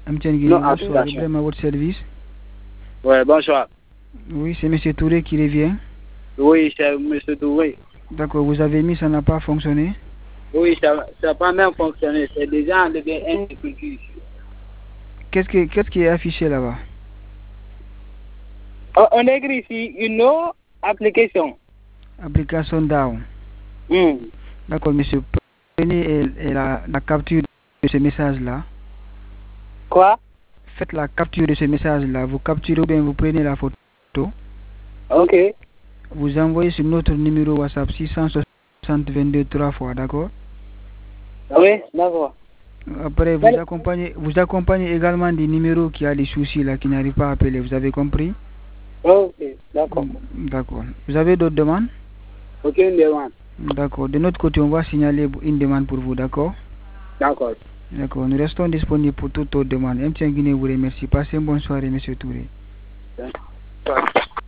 MTN Guinée, Non, bonsoir. application. Ibrahim à votre service. Ouais, bonsoir. Oui, c'est M. Touré qui revient. Oui, c'est M. Touré. D'accord, vous avez mis, ça n'a pas fonctionné. Oui, ça n'a pas même fonctionné. C'est déjà en insécurité. Qu'est-ce qui est affiché là-bas? On écrit ici une autre application. Application down. D'accord, monsieur. Prenez la capture de ce message-là. Quoi? Faites la capture de ce message-là. Vous capturez ou bien vous prenez la photo. Ok. Vous envoyez sur notre numéro WhatsApp 660 22 3 fois, d'accord? Oui, d'accord. Après, vous accompagnez également des numéros qui a des soucis là, qui n'arrivent pas à appeler. Vous avez compris? Ok, d'accord. D'accord. Vous avez d'autres demandes? Aucune demande. D'accord. De notre côté, on va signaler une demande pour vous, d'accord? D'accord. D'accord. Nous restons disponibles pour toute autre demande. MTN Guinée vous remercie. Passez une bonne soirée, monsieur Touré. D'accord.